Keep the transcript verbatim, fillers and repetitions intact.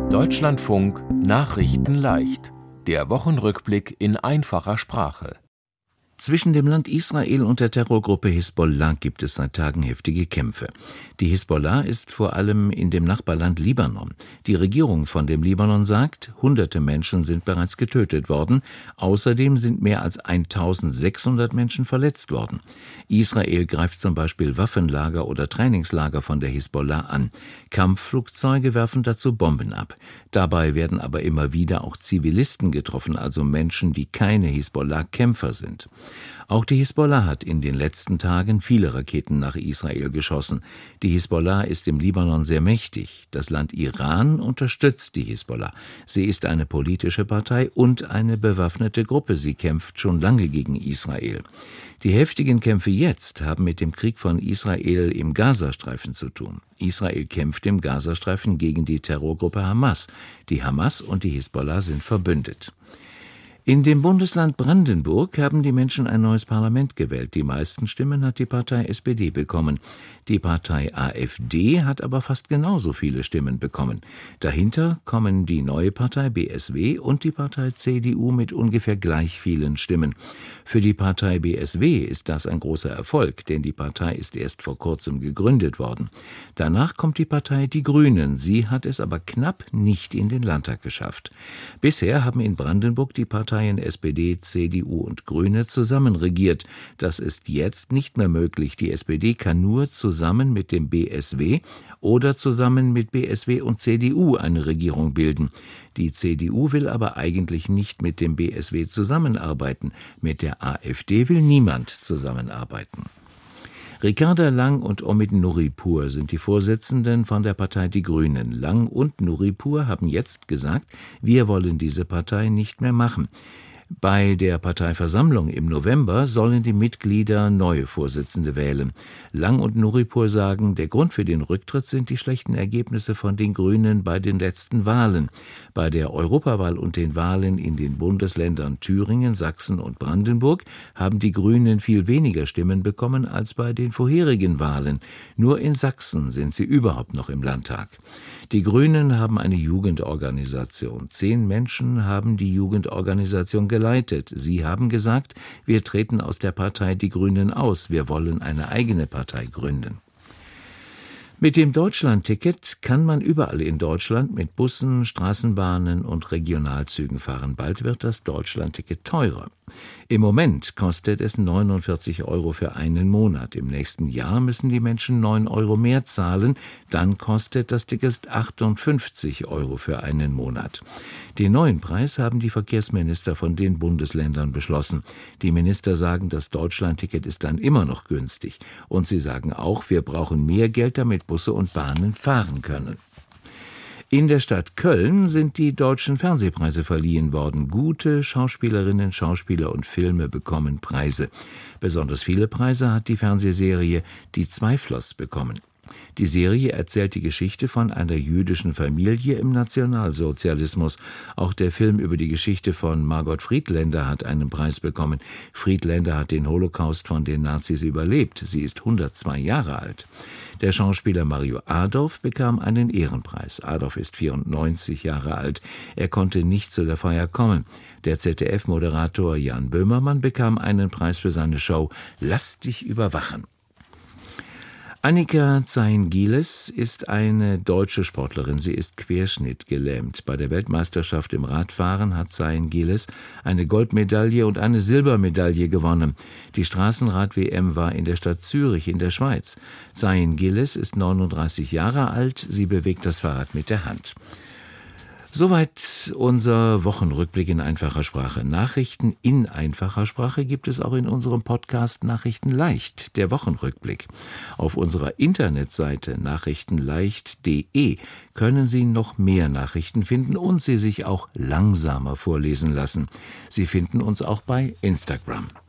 Deutschlandfunk Nachrichten leicht. Der Wochenrückblick in einfacher Sprache. Zwischen dem Land Israel und der Terrorgruppe Hisbollah gibt es seit Tagen heftige Kämpfe. Die Hisbollah ist vor allem in dem Nachbarland Libanon. Die Regierung von dem Libanon sagt, hunderte Menschen sind bereits getötet worden. Außerdem sind mehr als eintausendsechshundert Menschen verletzt worden. Israel greift zum Beispiel Waffenlager oder Trainingslager von der Hisbollah an. Kampfflugzeuge werfen dazu Bomben ab. Dabei werden aber immer wieder auch Zivilisten getroffen, also Menschen, die keine Hisbollah-Kämpfer sind. Auch die Hisbollah hat in den letzten Tagen viele Raketen nach Israel geschossen. Die Hisbollah ist im Libanon sehr mächtig. Das Land Iran unterstützt die Hisbollah. Sie ist eine politische Partei und eine bewaffnete Gruppe. Sie kämpft schon lange gegen Israel. Die heftigen Kämpfe jetzt haben mit dem Krieg von Israel im Gazastreifen zu tun. Israel kämpft im Gazastreifen gegen die Terrorgruppe Hamas. Die Hamas und die Hisbollah sind verbündet. In dem Bundesland Brandenburg haben die Menschen ein neues Parlament gewählt. Die meisten Stimmen hat die Partei S P D bekommen. Die Partei AfD hat aber fast genauso viele Stimmen bekommen. Dahinter kommen die neue Partei B S W und die Partei C D U mit ungefähr gleich vielen Stimmen. Für die Partei B S W ist das ein großer Erfolg, denn die Partei ist erst vor kurzem gegründet worden. Danach kommt die Partei Die Grünen. Sie hat es aber knapp nicht in den Landtag geschafft. Bisher haben in Brandenburg die Partei S P D, C D U und Grüne zusammen regiert. Das ist jetzt nicht mehr möglich. Die S P D kann nur zusammen mit dem B S W oder zusammen mit B S W und C D U eine Regierung bilden. Die C D U will aber eigentlich nicht mit dem B S W zusammenarbeiten. Mit der AfD will niemand zusammenarbeiten. Ricarda Lang und Omid Nuripur sind die Vorsitzenden von der Partei Die Grünen. Lang und Nuripur haben jetzt gesagt, wir wollen diese Partei nicht mehr machen. Bei der Parteiversammlung im November sollen die Mitglieder neue Vorsitzende wählen. Lang und Nuripur sagen, der Grund für den Rücktritt sind die schlechten Ergebnisse von den Grünen bei den letzten Wahlen. Bei der Europawahl und den Wahlen in den Bundesländern Thüringen, Sachsen und Brandenburg haben die Grünen viel weniger Stimmen bekommen als bei den vorherigen Wahlen. Nur in Sachsen sind sie überhaupt noch im Landtag. Die Grünen haben eine Jugendorganisation. Zehn Menschen haben die Jugendorganisation geleitet. Sie haben gesagt, wir treten aus der Partei Die Grünen aus. Wir wollen eine eigene Partei gründen. Mit dem Deutschland-Ticket kann man überall in Deutschland mit Bussen, Straßenbahnen und Regionalzügen fahren. Bald wird das Deutschland-Ticket teurer. Im Moment kostet es neunundvierzig Euro für einen Monat. Im nächsten Jahr müssen die Menschen neun Euro mehr zahlen. Dann kostet das Ticket achtundfünfzig Euro für einen Monat. Den neuen Preis haben die Verkehrsminister von den Bundesländern beschlossen. Die Minister sagen, das Deutschland-Ticket ist dann immer noch günstig. Und sie sagen auch, wir brauchen mehr Geld, damit Busse und Bahnen fahren können. In der Stadt Köln sind die deutschen Fernsehpreise verliehen worden. Gute Schauspielerinnen, Schauspieler und Filme bekommen Preise. Besonders viele Preise hat die Fernsehserie Die Zweiflers bekommen. Die Serie erzählt die Geschichte von einer jüdischen Familie im Nationalsozialismus. Auch der Film über die Geschichte von Margot Friedländer hat einen Preis bekommen. Friedländer hat den Holocaust von den Nazis überlebt. Sie ist hundertzwei Jahre alt. Der Schauspieler Mario Adorf bekam einen Ehrenpreis. Adorf ist vierundneunzig Jahre alt. Er konnte nicht zu der Feier kommen. Der Z D F-Moderator Jan Böhmermann bekam einen Preis für seine Show Lass dich überwachen. Annika Zein-Gieles ist eine deutsche Sportlerin. Sie ist querschnittgelähmt. Bei der Weltmeisterschaft im Radfahren hat Zein-Gieles eine Goldmedaille und eine Silbermedaille gewonnen. Die Straßenrad-W M war in der Stadt Zürich in der Schweiz. Zein-Gieles ist neununddreißig Jahre alt. Sie bewegt das Fahrrad mit der Hand. Soweit unser Wochenrückblick in einfacher Sprache. Nachrichten in einfacher Sprache gibt es auch in unserem Podcast Nachrichten leicht, der Wochenrückblick. Auf unserer Internetseite nachrichtenleicht punkt de können Sie noch mehr Nachrichten finden und sie sich auch langsamer vorlesen lassen. Sie finden uns auch bei Instagram.